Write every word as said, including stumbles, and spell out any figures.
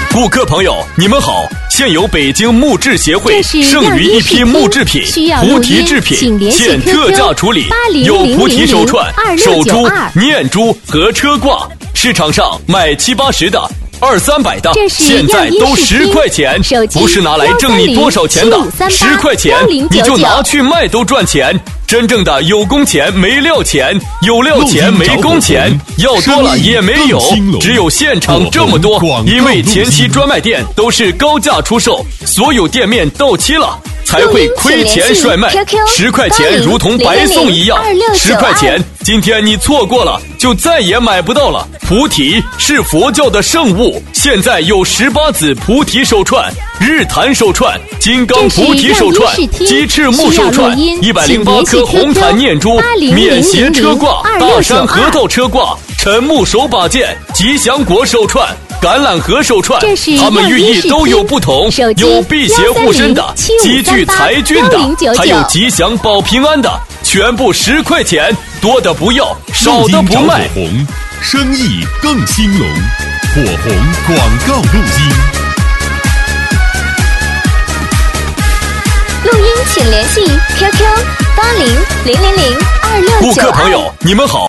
顾客朋友，你们好！现由北京木质协会剩余一批木制品、菩提制品现特价处理，有菩提手串、手珠、念珠和车挂，市场上卖七八十的。二三百的，现在都十块钱，不是拿来挣你多少钱的，十块钱你就拿去卖都赚钱。真正的有工钱没料钱，有料钱没工钱，要多了也没有，只有现场这么多。因为前期专卖店都是高价出售，所有店面到期了才会亏钱甩卖，十块钱如同白送一样，十块钱今天你错过了，就再也买不到了。菩提是佛教的圣物，现在有十八子菩提手串、日坛手串、金刚菩提手串、鸡翅木手串，一百零八颗红檀念珠，免鞋车挂、大山核桃车挂、沉木手把件、吉祥果手串、橄榄核手串，它们寓意都有不同，有辟邪护身的，积聚财运的，还有吉祥保平安的，全部十块钱，多的不要，少的不卖。 火红，生意更兴隆。火红广告录音。 录音请联系 Q Q 八零零零零二六九二。 顾客朋友，你们好。